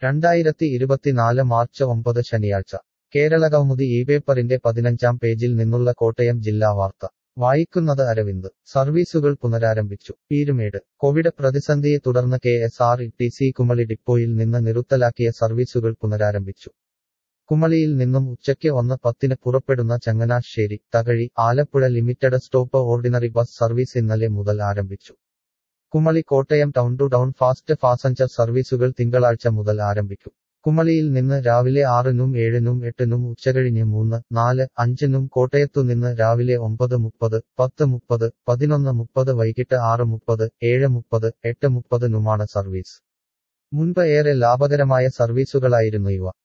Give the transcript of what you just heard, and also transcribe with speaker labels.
Speaker 1: 2024 March 9 ശനിയാഴ്ച കേരളകൗമുദി ഇപേപ്പറിന്റെ 15-ാം പേജിൽ നിന്നുള്ള കോട്ടയം ജില്ലാ വാർത്ത വായിക്കുന്നത് അരവിന്ദ്. സർവീസുകൾ പുനരാരംഭിച്ചു. പീരുമേട്. കോവിഡ് പ്രതിസന്ധിയെ തുടർന്ന് KSRTC കുമളി ഡിപ്പോയിൽ നിന്ന് നിറുത്തലാക്കിയ സർവീസുകൾ പുനരാരംഭിച്ചു. കുമളിയിൽ നിന്നും ഉച്ചയ്ക്ക് 1:10 പുറപ്പെടുന്ന Changanassery, Thakazhi, Alappuzha limited stop ordinary bus service ഇന്നലെ മുതൽ ആരംഭിച്ചു. Kumily Kottayam town to town fast passenger സർവീസുകൾ തിങ്കളാഴ്ച മുതൽ ആരംഭിക്കും. കുമളിയിൽ നിന്ന് രാവിലെ 6-നും 7-നും 8-നും ഉച്ചകഴിഞ്ഞ് 3, 4, 5-നും കോട്ടയത്തുനിന്ന് രാവിലെ 9:30, 10:30, 11:30 വൈകിട്ട് 6:30, 7:30, 8:30-നുമാണ് സർവീസ്. മുൻപ് ഏറെ ലാഭകരമായ സർവീസുകളായിരുന്നു ഇവ.